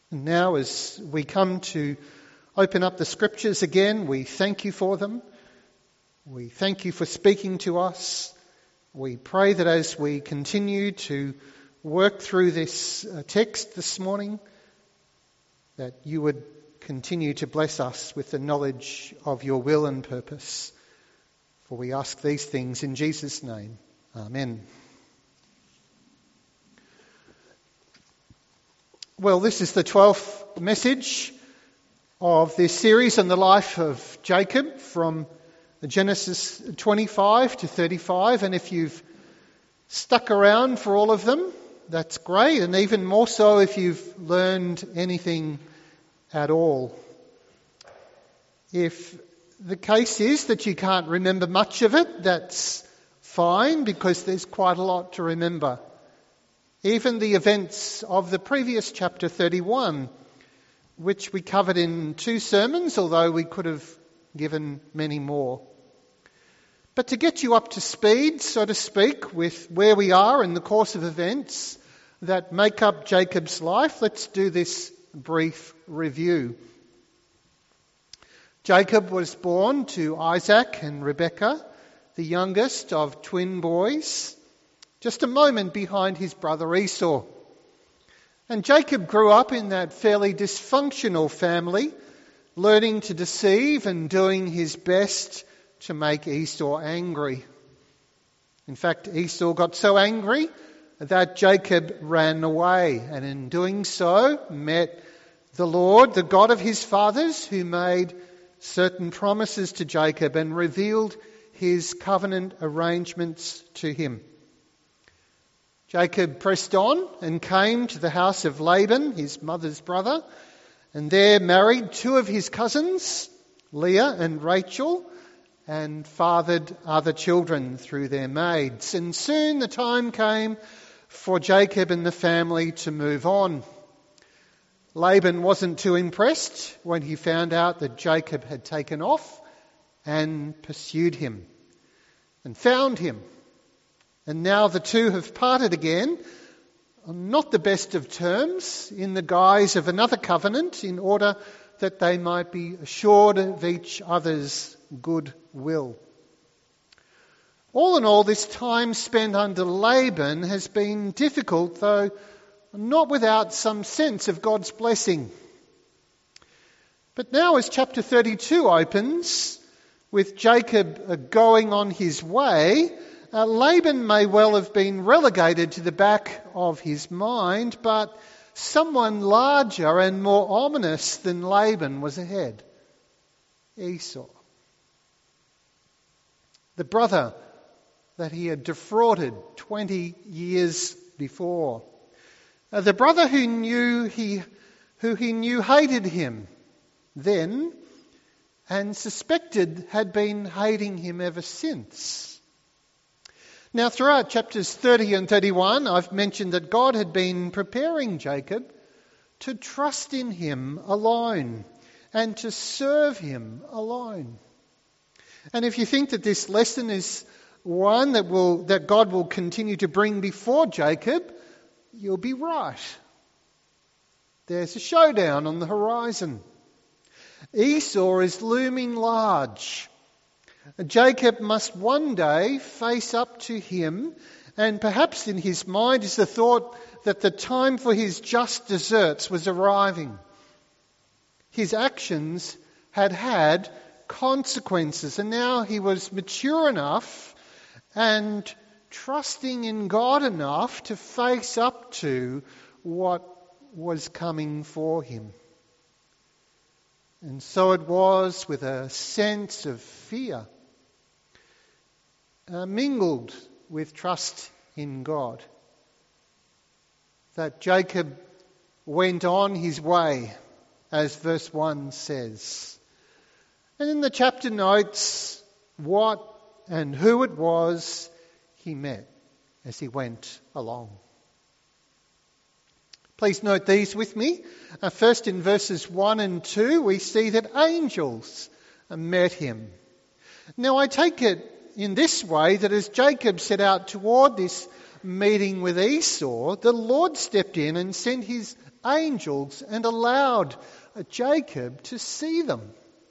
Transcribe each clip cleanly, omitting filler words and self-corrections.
And now as we come to open up the scriptures again, we thank you for them. We thank you for speaking to us. We pray that as we continue to work through this text this morning, that you would continue to bless us with the knowledge of your will and purpose. For we ask these things in Jesus' name. Amen. Well, this is the 12th message of this series on the life of Jacob from Genesis 25 to 35. And if you've stuck around for all of them, that's great. And even more so if you've learned anything at all. If the case is that you can't remember much of it, that's fine, because there's quite a lot to remember. Even the events of the previous chapter 31, which we covered in 2 sermons, although we could have given many more. But to get you up to speed, so to speak, with where we are in the course of events that make up Jacob's life, let's do this brief review. Jacob was born to Isaac and Rebekah, the youngest of twin boys, just a moment behind his brother Esau. And Jacob grew up in that fairly dysfunctional family, learning to deceive and doing his best to make Esau angry. In fact, Esau got so angry that Jacob ran away, and in doing so met the Lord, the God of his fathers, who made certain promises to Jacob and revealed his covenant arrangements to him. Jacob pressed on and came to the house of Laban, his mother's brother, and there married 2 of his cousins, Leah and Rachel, and fathered other children through their maids. And soon the time came for Jacob and the family to move on. Laban wasn't too impressed when he found out that Jacob had taken off and pursued him and found him. And now the 2 have parted again, on not the best of terms, in the guise of another covenant, in order that they might be assured of each other's good will. All in all, this time spent under Laban has been difficult, though not without some sense of God's blessing. But now as chapter 32 opens, with Jacob going on his way, Laban may well have been relegated to the back of his mind, but someone larger and more ominous than Laban was ahead. Esau. The brother that he had defrauded 20 years before. The brother who he knew hated him then and suspected had been hating him ever since. Now, throughout chapters 30 and 31, I've mentioned that God had been preparing Jacob to trust in him alone and to serve him alone. And if you think that this lesson is one that God will continue to bring before Jacob, you'll be right. There's a showdown on the horizon. Esau is looming large. Jacob must one day face up to him, and perhaps in his mind is the thought that the time for his just deserts was arriving. His actions had consequences, and now he was mature enough and trusting in God enough to face up to what was coming for him. And so it was with a sense of fear, mingled with trust in God, that Jacob went on his way, as verse 1 says. And in the chapter notes what and who it was he met as he went along. Please note these with me. First, in verses 1 and 2, we see that angels met him. Now, I take it in this way that as Jacob set out toward this meeting with Esau, the Lord stepped in and sent his angels and allowed Jacob to see them.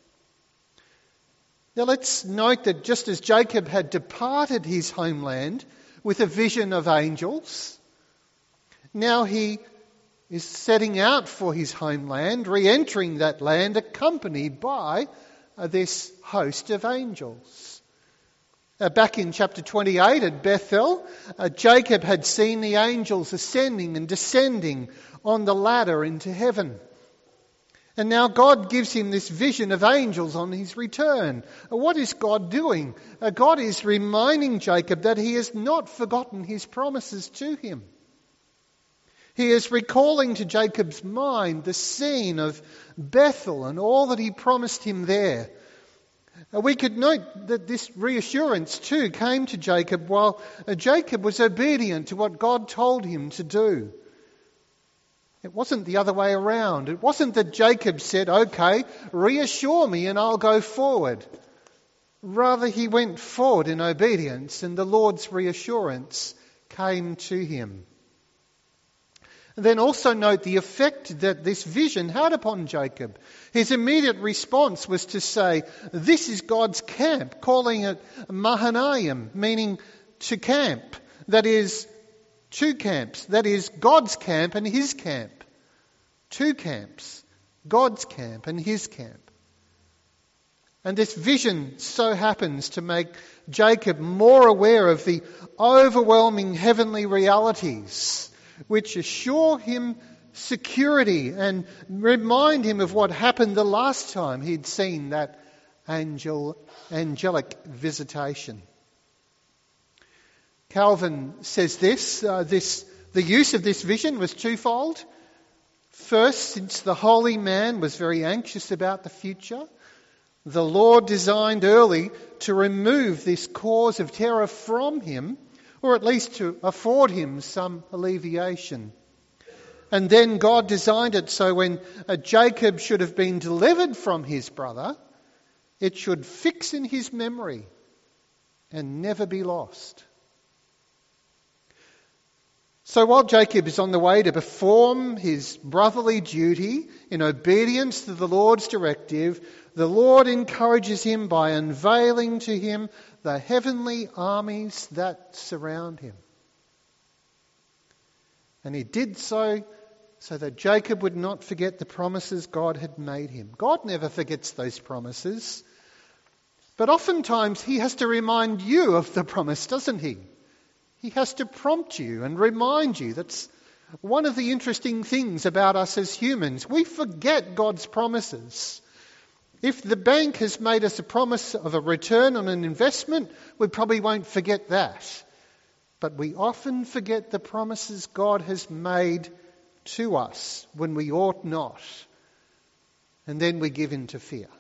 Now let's note that just as Jacob had departed his homeland with a vision of angels, now he is setting out for his homeland, re-entering that land accompanied by this host of angels. Back in chapter 28 at Bethel, Jacob had seen the angels ascending and descending on the ladder into heaven. And now God gives him this vision of angels on his return. What is God doing? God is reminding Jacob that he has not forgotten his promises to him. He is recalling to Jacob's mind the scene of Bethel and all that he promised him there. We could note that this reassurance too came to Jacob while Jacob was obedient to what God told him to do. It wasn't the other way around. It wasn't that Jacob said, "Okay, reassure me and I'll go forward." Rather, he went forward in obedience and the Lord's reassurance came to him. And then also note the effect that this vision had upon Jacob. His immediate response was to say, "This is God's camp," calling it Mahanaim, meaning to camp. That is, two camps. That is, God's camp and his camp. Two camps. God's camp and his camp. And this vision so happens to make Jacob more aware of the overwhelming heavenly realities which assure him security and remind him of what happened the last time he'd seen that angelic visitation. Calvin says the use of this vision was twofold. First, since the holy man was very anxious about the future, the Lord designed early to remove this cause of terror from him, or at least to afford him some alleviation. And then God designed it so when Jacob should have been delivered from his brother, it should fix in his memory and never be lost. So while Jacob is on the way to perform his brotherly duty in obedience to the Lord's directive, the Lord encourages him by unveiling to him the heavenly armies that surround him. And he did so that Jacob would not forget the promises God had made him. God never forgets those promises. But oftentimes he has to remind you of the promise, doesn't he? He has to prompt you and remind you. That's one of the interesting things about us as humans. We forget God's promises. If the bank has made us a promise of a return on an investment, we probably won't forget that. But we often forget the promises God has made to us when we ought not. And then we give in to fear.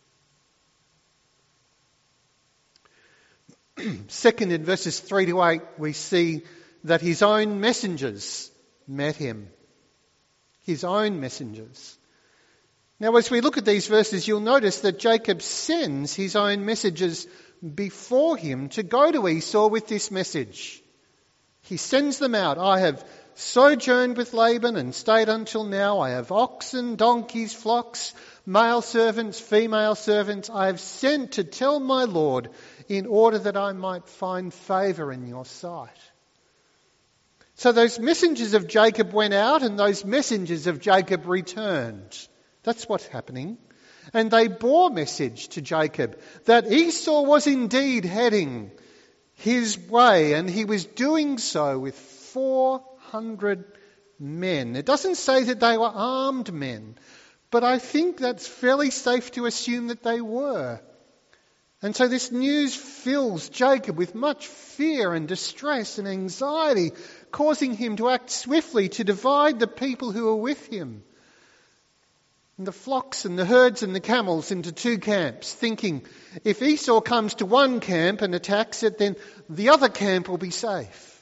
Second, in verses 3 to 8, we see that his own messengers met him. His own messengers. Now, as we look at these verses, you'll notice that Jacob sends his own messengers before him to go to Esau with this message. He sends them out. "I have sojourned with Laban and stayed until now. I have oxen, donkeys, flocks, male servants, female servants. I have sent to tell my Lord in order that I might find favour in your sight." So those messengers of Jacob went out and those messengers of Jacob returned. That's what's happening. And they bore message to Jacob that Esau was indeed heading his way, and he was doing so with 400 men. It doesn't say that they were armed men, but I think that's fairly safe to assume that they were. And so this news fills Jacob with much fear and distress and anxiety, causing him to act swiftly to divide the people who are with him, and the flocks and the herds and the camels, into two camps, thinking if Esau comes to one camp and attacks it, then the other camp will be safe.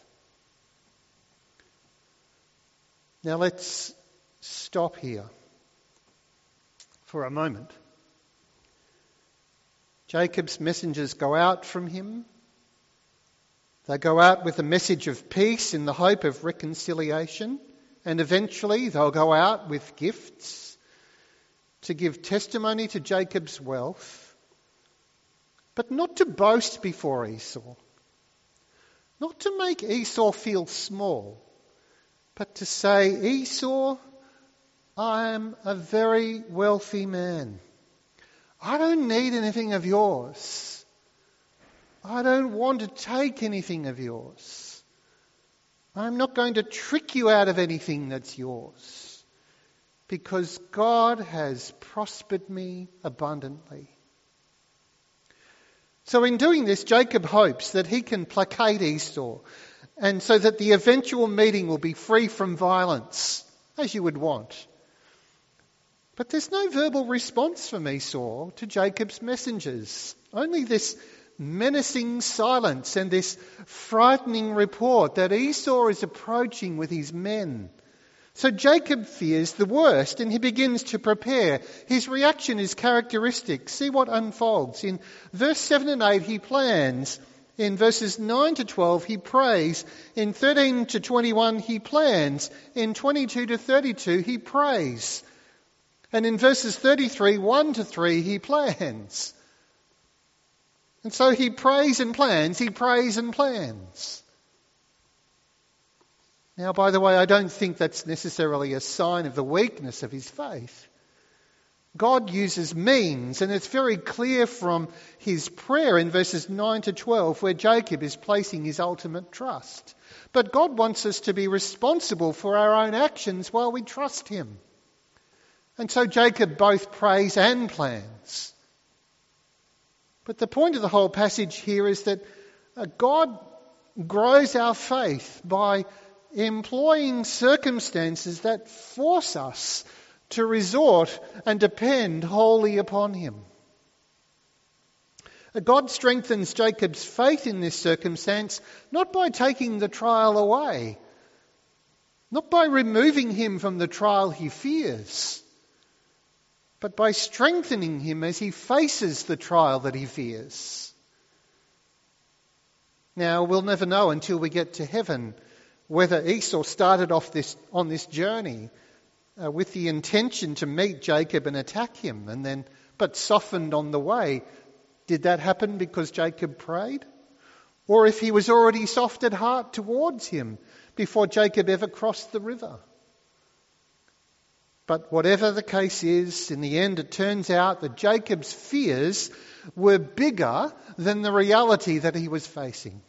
Now let's stop here for a moment. Jacob's messengers go out from him. They go out with a message of peace in the hope of reconciliation and eventually they'll go out with gifts to give testimony to Jacob's wealth, but not to boast before Esau, not to make Esau feel small, but to say, Esau, I am a very wealthy man. I don't need anything of yours. I don't want to take anything of yours. I'm not going to trick you out of anything that's yours, because God has prospered me abundantly. So in doing this, Jacob hopes that he can placate Esau, and so that the eventual meeting will be free from violence, as you would want. But there's no verbal response from Esau to Jacob's messengers. Only this menacing silence and this frightening report that Esau is approaching with his men. So Jacob fears the worst and he begins to prepare. His reaction is characteristic. See what unfolds. In verse 7 and 8 he plans. In verses 9 to 12 he prays. In 13 to 21 he plans. In 22 to 32 he prays. And in verses 33, 1 to 3, he plans. And so he prays and plans, he prays and plans. Now, by the way, I don't think that's necessarily a sign of the weakness of his faith. God uses means, and it's very clear from his prayer in verses 9 to 12 where Jacob is placing his ultimate trust. But God wants us to be responsible for our own actions while we trust him. And so Jacob both prays and plans. But the point of the whole passage here is that God grows our faith by employing circumstances that force us to resort and depend wholly upon him. God strengthens Jacob's faith in this circumstance not by taking the trial away, not by removing him from the trial he fears, but by strengthening him as he faces the trial that he fears. Now, we'll never know until we get to heaven whether Esau started off on this journey with the intention to meet Jacob and attack him, but softened on the way. Did that happen because Jacob prayed? Or if he was already soft at heart towards him before Jacob ever crossed the river? But whatever the case is, in the end it turns out that Jacob's fears were bigger than the reality that he was facing.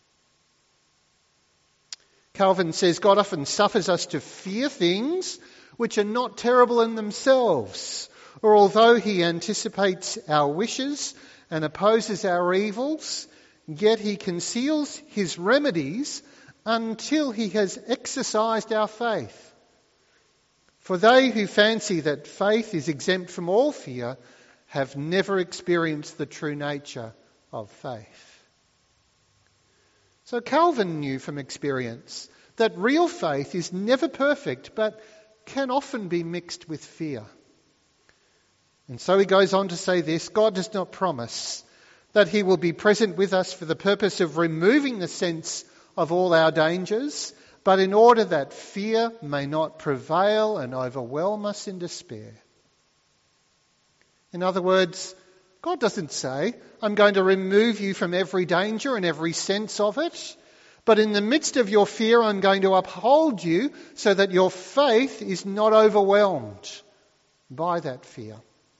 Calvin says God often suffers us to fear things which are not terrible in themselves, or although he anticipates our wishes and opposes our evils, yet he conceals his remedies until he has exercised our faith. For they who fancy that faith is exempt from all fear have never experienced the true nature of faith. So Calvin knew from experience that real faith is never perfect, but can often be mixed with fear. And so he goes on to say this: God does not promise that he will be present with us for the purpose of removing the sense of all our dangers, but in order that fear may not prevail and overwhelm us in despair. In other words, God doesn't say, I'm going to remove you from every danger and every sense of it, but in the midst of your fear, I'm going to uphold you so that your faith is not overwhelmed by that fear.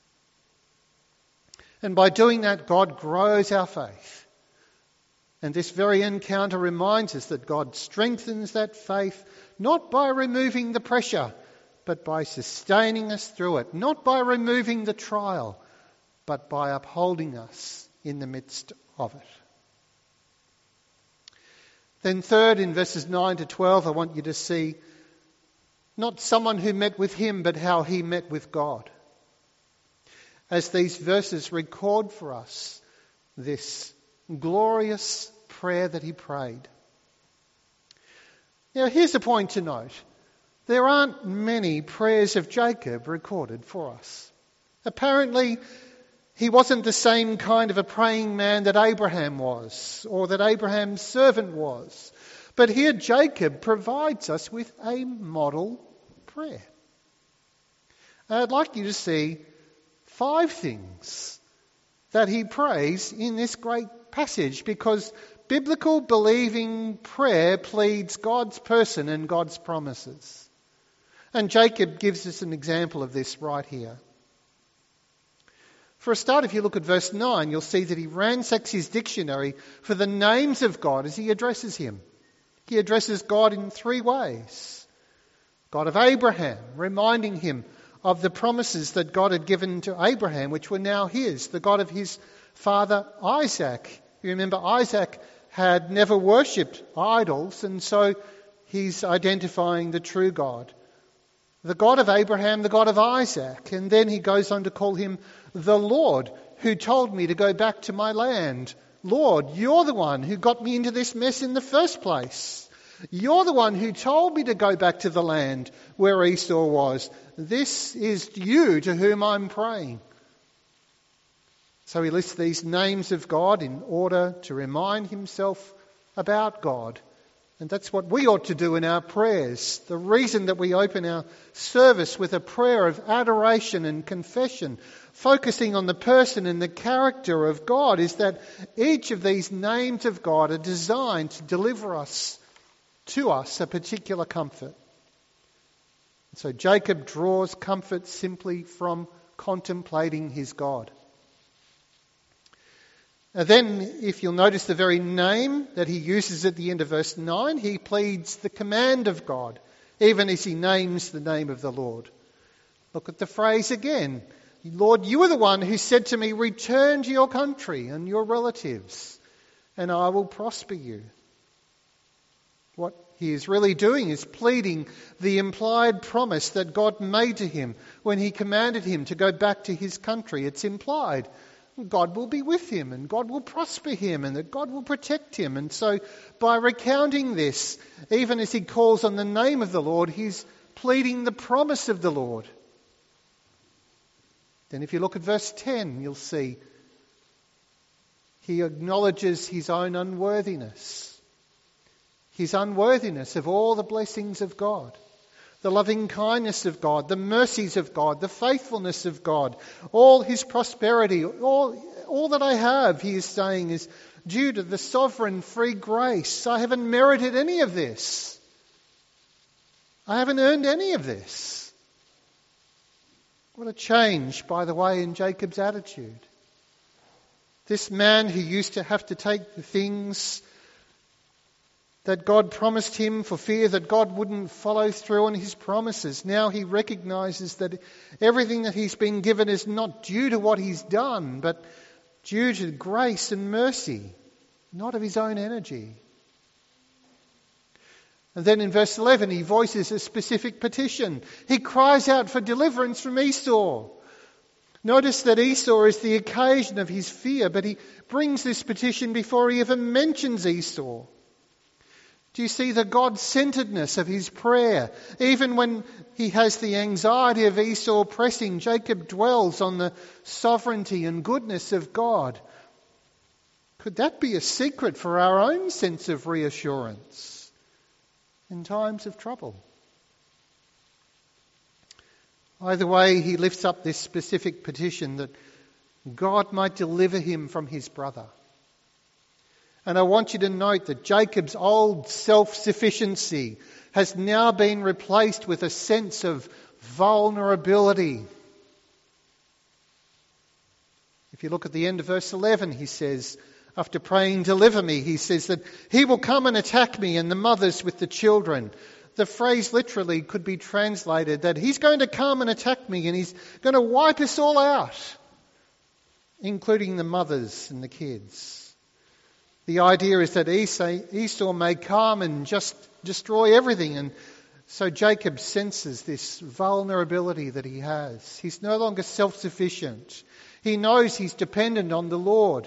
And by doing that, God grows our faith. And this very encounter reminds us that God strengthens that faith not by removing the pressure, but by sustaining us through it. Not by removing the trial, but by upholding us in the midst of it. Then third, in verses 9 to 12, I want you to see not someone who met with him, but how he met with God. As these verses record for us this glorious prayer that he prayed. Now, here's a point to note. There aren't many prayers of Jacob recorded for us. Apparently, he wasn't the same kind of a praying man that Abraham was, or that Abraham's servant was. But here Jacob provides us with a model prayer. I'd like you to see 5 things that he prays in this great passage, because biblical believing prayer pleads God's person and God's promises. And Jacob gives us an example of this right here. For a start, if you look at verse 9, you'll see that he ransacks his dictionary for the names of God as he addresses him. He addresses God in 3 ways. God of Abraham, reminding him of the promises that God had given to Abraham, which were now his. The God of his father Isaac. You remember Isaac had never worshipped idols, and so he's identifying the true God. The God of Abraham, the God of Isaac. And then he goes on to call him the Lord, who told me to go back to my land. Lord, you're the one who got me into this mess in the first place. You're the one who told me to go back to the land where Esau was. This is you to whom I'm praying. So he lists these names of God in order to remind himself about God. And that's what we ought to do in our prayers. The reason that we open our service with a prayer of adoration and confession, focusing on the person and the character of God, is that each of these names of God are designed to deliver us to us a particular comfort. So Jacob draws comfort simply from contemplating his God. And then, if you'll notice the very name that he uses at the end of verse 9, he pleads the command of God, even as he names the name of the Lord. Look at the phrase again. Lord, you are the one who said to me, return to your country and your relatives, and I will prosper you. What he is really doing is pleading the implied promise that God made to him when he commanded him to go back to his country. It's implied. God will be with him and God will prosper him and that God will protect him. And so by recounting this, even as he calls on the name of the Lord, he's pleading the promise of the Lord. Then if you look at verse 10, you'll see he acknowledges his own unworthiness. His unworthiness of all the blessings of God. The loving kindness of God, the mercies of God, the faithfulness of God, all his prosperity, all that I have, he is saying, is due to the sovereign free grace. I haven't merited any of this. I haven't earned any of this. What a change, by the way, in Jacob's attitude. This man who used to have to take the things that God promised him for fear that God wouldn't follow through on his promises. Now he recognizes that everything that he's been given is not due to what he's done, but due to grace and mercy, not of his own energy. And then in verse 11 he voices a specific petition. He cries out for deliverance from Esau. Notice that Esau is the occasion of his fear, but he brings this petition before he even mentions Esau. Do you see the God-centeredness of his prayer? Even when he has the anxiety of Esau pressing, Jacob dwells on the sovereignty and goodness of God. Could that be a secret for our own sense of reassurance in times of trouble? Either way, he lifts up this specific petition that God might deliver him from his brother. And I want you to note that Jacob's old self-sufficiency has now been replaced with a sense of vulnerability. If you look at the end of verse 11, he says, after praying, deliver me, he says that he will come and attack me and the mothers with the children. The phrase literally could be translated that he's going to come and attack me and he's going to wipe us all out, including the mothers and the kids. The idea is that Esau may come and just destroy everything. And so Jacob senses this vulnerability that he has. He's no longer self-sufficient. He knows he's dependent on the Lord.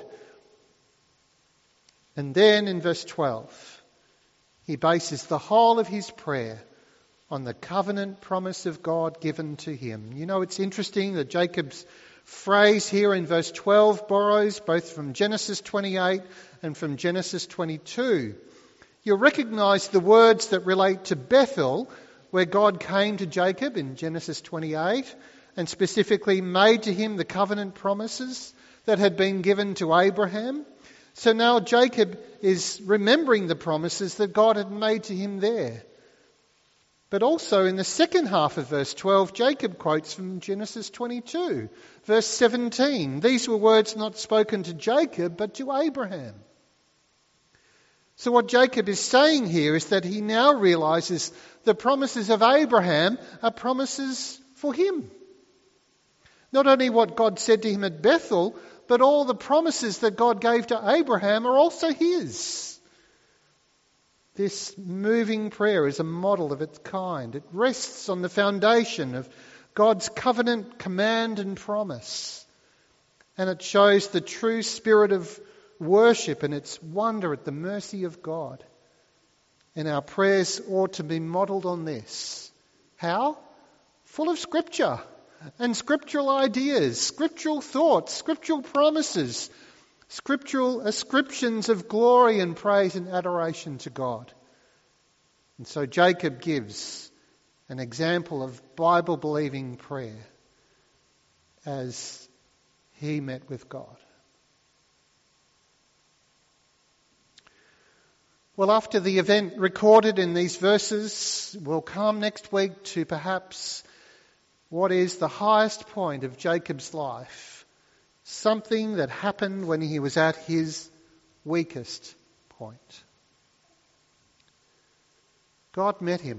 And then in verse 12, he bases the whole of his prayer on the covenant promise of God given to him. You know, it's interesting that Jacob's phrase here in verse 12 borrows both from Genesis 28 and from Genesis 22. You'll recognise the words that relate to Bethel, where God came to Jacob in Genesis 28 and specifically made to him the covenant promises that had been given to Abraham. So now Jacob is remembering the promises that God had made to him there. But also in the second half of verse 12, Jacob quotes from Genesis 22, verse 17. These were words not spoken to Jacob, but to Abraham. So what Jacob is saying here is that he now realises the promises of Abraham are promises for him. Not only what God said to him at Bethel, but all the promises that God gave to Abraham are also his. This moving prayer is a model of its kind. It rests on the foundation of God's covenant, command and promise. And it shows the true spirit of worship and its wonder at the mercy of God. And our prayers ought to be modelled on this. How? Full of Scripture and scriptural ideas, scriptural thoughts, scriptural promises, scriptural ascriptions of glory and praise and adoration to God. And so Jacob gives an example of Bible-believing prayer as he met with God. Well, after the event recorded in these verses, we'll come next week to perhaps what is the highest point of Jacob's life, something that happened when he was at his weakest point. God met him.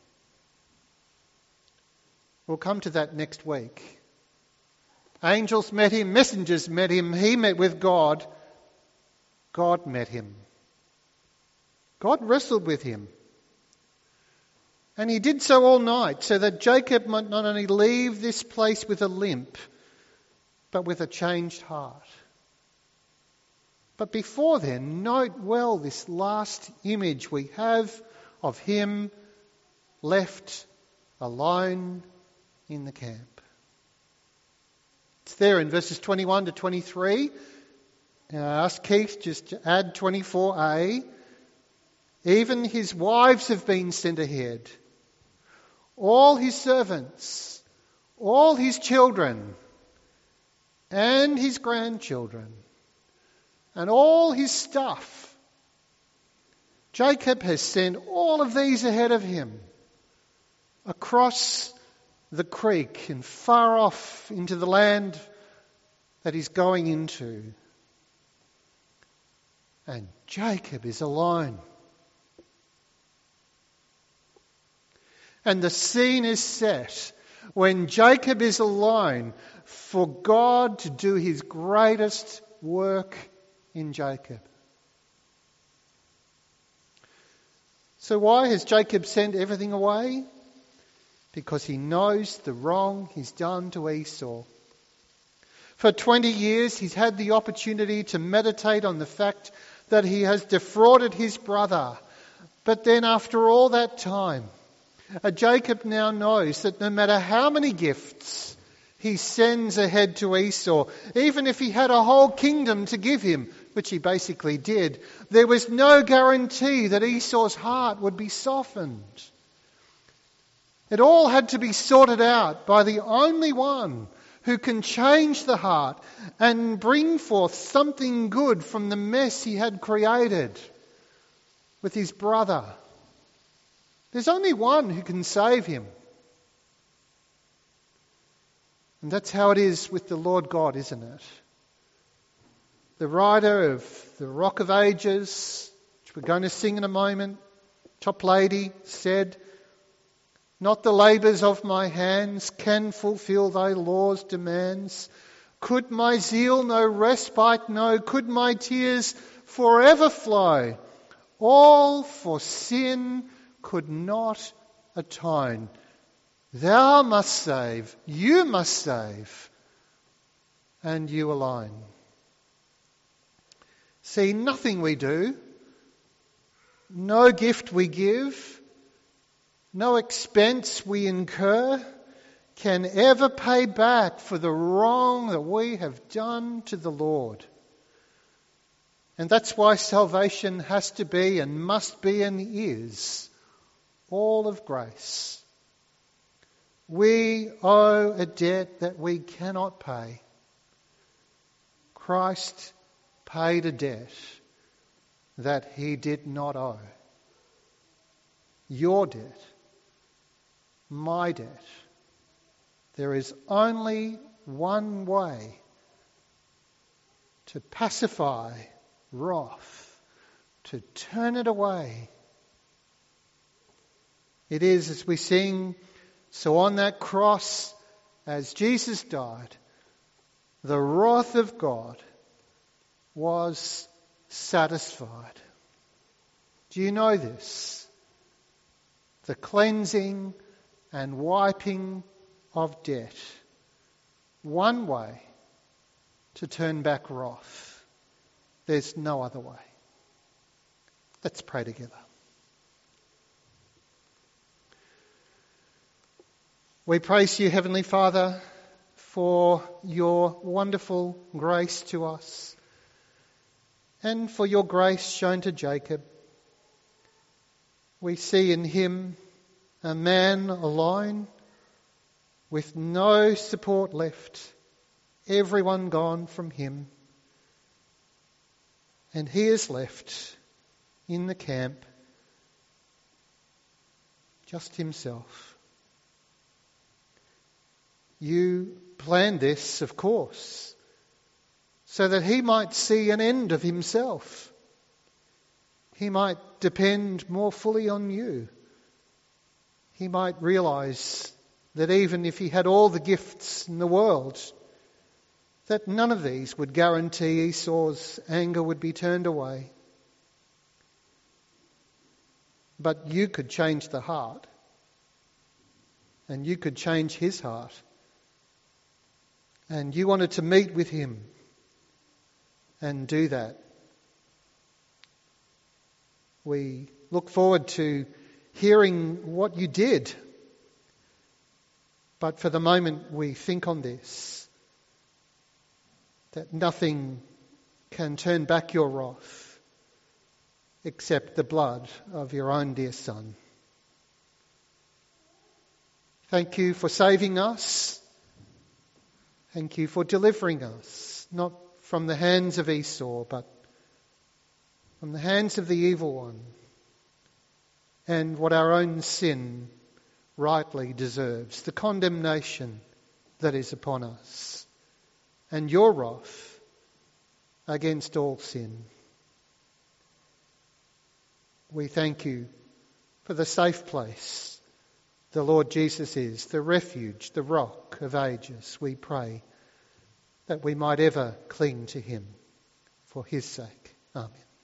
We'll come to that next week. Angels met him, messengers met him, he met with God. God met him. God wrestled with him. And he did so all night, so that Jacob might not only leave this place with a limp, but with a changed heart. But before then, note well this last image we have of him left alone in the camp. It's there in verses 21 to 23. And I asked Keith just to add 24a. Even his wives have been sent ahead. All his servants, all his children, and his grandchildren, and all his stuff. Jacob has sent all of these ahead of him across the creek and far off into the land that he's going into. And Jacob is alone. And the scene is set when Jacob is alone for God to do his greatest work in Jacob. So why has Jacob sent everything away? Because he knows the wrong he's done to Esau. For 20 years he's had the opportunity to meditate on the fact that he has defrauded his brother. But then after all that time, Jacob now knows that no matter how many gifts he sends ahead to Esau, even if he had a whole kingdom to give him, which he basically did, there was no guarantee that Esau's heart would be softened. It all had to be sorted out by the only one who can change the heart and bring forth something good from the mess he had created with his brother. There's only one who can save him. And that's how it is with the Lord God, isn't it? The writer of the Rock of Ages, which we're going to sing in a moment, Top Lady, said, "Not the labours of my hands can fulfil thy law's demands. Could my zeal no respite know? Could my tears forever flow? All for sin could not atone. Thou must save, you must save, and you alone." See, nothing we do, no gift we give, no expense we incur can ever pay back for the wrong that we have done to the Lord. And that's why salvation has to be and must be and is all of grace. We owe a debt that we cannot pay. Christ paid a debt that he did not owe. Your debt, my debt. There is only one way to pacify wrath, to turn it away. It is, as we sing, so on that cross, as Jesus died, the wrath of God was satisfied. Do you know this? The cleansing and wiping of debt. One way to turn back wrath. There's no other way. Let's pray together. We praise you, Heavenly Father, for your wonderful grace to us and for your grace shown to Jacob. We see in him a man alone with no support left, everyone gone from him. And he is left in the camp, just himself. You planned this, of course, so that he might see an end of himself. He might depend more fully on you. He might realise that even if he had all the gifts in the world, that none of these would guarantee Esau's anger would be turned away. But you could change the heart, and you could change his heart. And you wanted to meet with him and do that. We look forward to hearing what you did. But for the moment we think on this, that nothing can turn back your wrath except the blood of your own dear Son. Thank you for saving us. Thank you for delivering us, not from the hands of Esau, but from the hands of the evil one, and what our own sin rightly deserves, the condemnation that is upon us, and your wrath against all sin. We thank you for the safe place the Lord Jesus is, the refuge, the rock of ages. We pray that we might ever cling to him for his sake. Amen.